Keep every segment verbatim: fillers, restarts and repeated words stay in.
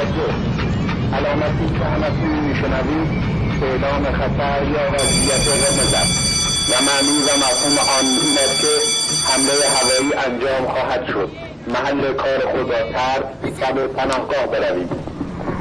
توجه. علامتی که همکنون میشنوید اعلام خطر یا وضعیت قرمز است و معنی و مفهوم آن این است که حمله هوایی انجام خواهد شد. محل کار خود را ترک و به پناهگاه بروید.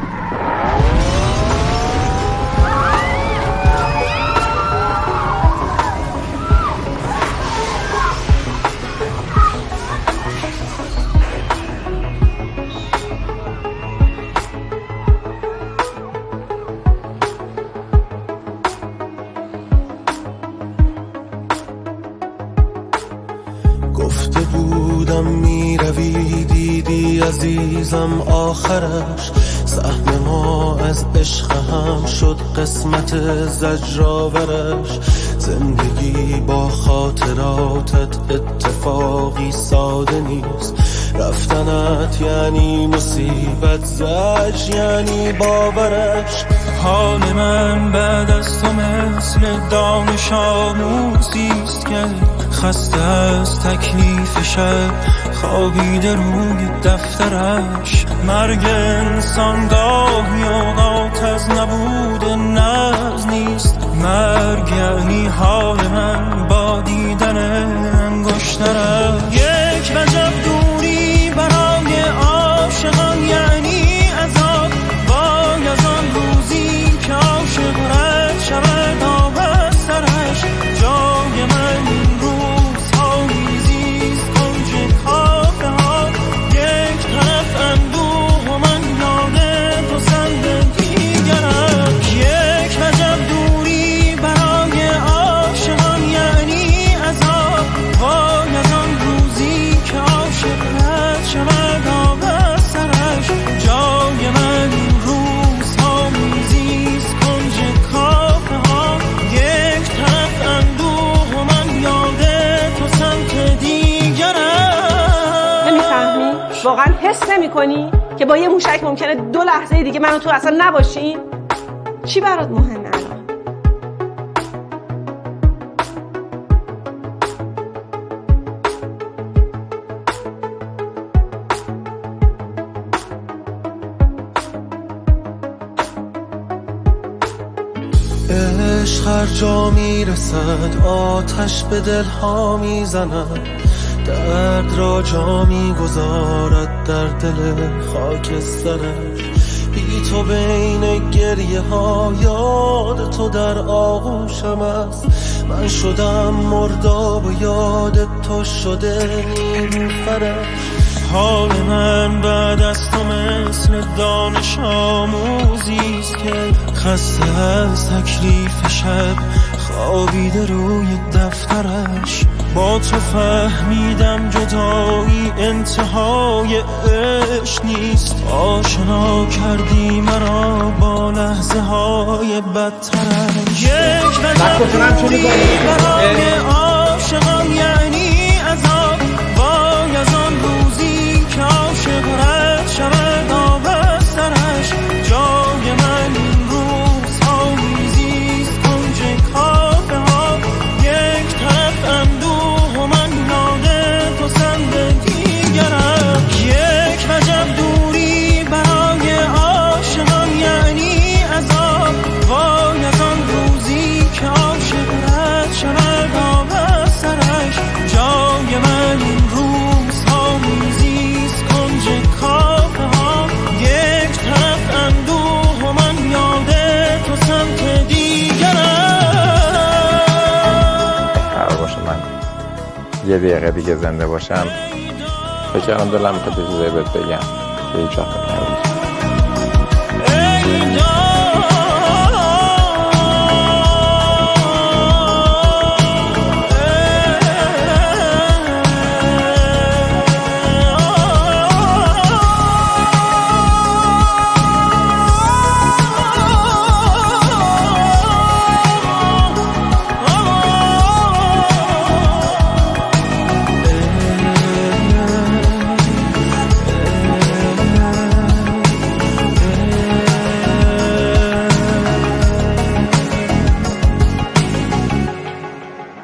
گفته بودم میروی دیدی عزیزم آخرش، سهم ما از عشق هم شد قسمت زجرآورش. زندگی با خاطراتت اتفاقی ساده نیست، رفتنت یعنی مصیبت، زج یعنی باورش. حال من بعد از تو مثل دانش آموزیست که خسته از تکلیف شب خوابیده روی دفترش. مرگ انسان گاهی اوقات از نبود نبض نیست، مرگ یعنی حال من با دیدن انگشترش. یک وجب دوری برای عاشقان یعنی عذاب، وای از آن روزی که عاشق رد شود آب از سرش. جای من این روزها میزیست کنج کافه ها، یک طرف اندوه و من یاد تو سند دیگرم. یک وجب دوری برای عاشقان یعنی عذاب، وای از آن روزی که عاشق رد شود آب از سرش. جای من این روزها میزیست کنج کافه ها، یک طرف اندوه و من یاد تو سمت دیگرم. نمیفهمی؟ واقعا حس نمی کنی که با یه موشک ممکنه دو لحظه دیگه من و تو اصلا نباشیم؟ چی برات مهمه الان؟ عشق هر جا میرسد آتش به دلها میزند، درد را جا میگذارد در دل خاکسترش. بی تو بین گریه ها یاد تو در آغوشم است، من شدم مرداب و یاد تو شده نیلوفرش. حال من بعد از تو مثل دانش آموزیست که خسته از تکلیف شب خوابیده روی دفترش. با تو فهمیدم جدایی انتهای عشق نیست، آشنا کردی مرا با لحظه های بدترش. یک وجب دوری برای عاشقان یعنی عذاب، وای از آن روزی که عاشق رد شود آب از سرش. جای من این روزها میزیست کنج کافه ها، یک طرف اندوه و من یاد تو سند دیگرم. یک وجب دوری برای عاشقان یعنی عذاب، وای از آن روزی که عاشق رد شود آب از سرش. جای من این روزها میزیست کنج کافه ها، یک طرف اندوه و من یاد تو سمت دیگرم. قرار باشه من یه دقیقه دیگه زنده باشم، فکر کردم دلم میخواد یه چیزایی بهت بگم که هیچ وقت نمی‌گم.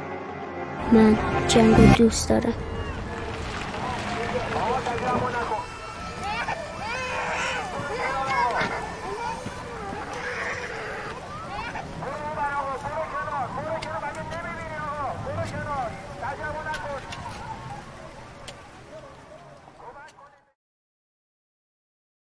من جنگو دوست دارم.